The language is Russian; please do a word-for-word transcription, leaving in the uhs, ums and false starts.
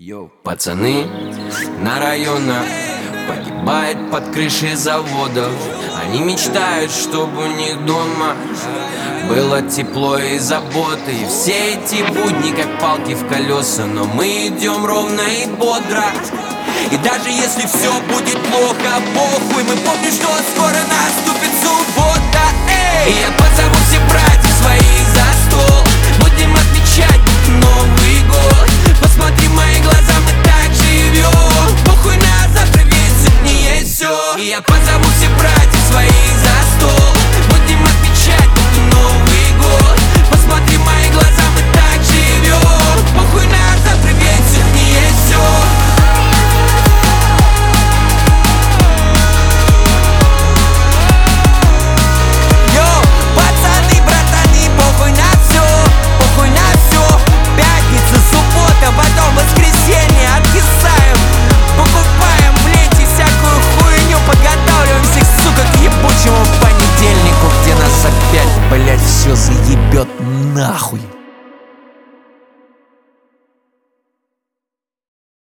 Йоу, пацаны на районах погибают под крышей заводов. Они мечтают, чтобы у них дома было тепло и заботы. И все эти будни как палки в колеса, но мы идем ровно и бодро. И даже если все будет плохо, похуй, мы помним, что скоро наступит суббота. Эй! И я позову все братьев своих за стол. Будем отмечать Новый год. Посмотри в мои глаза, мы так живем. Похуй на завтра, ведь сегодня есть все. И я позову все братьев своих за стол. Будем отмечать Новый год. Посмотри в мои глаза, мы так живем. Похуй на завтра, ведь сегодня есть все. Потом воскресенье откисаем, покупаем в ленте всякую хуйню, подготавливаемся, сука, к ебучему понедельнику, где нас опять, блять, все заебет нахуй.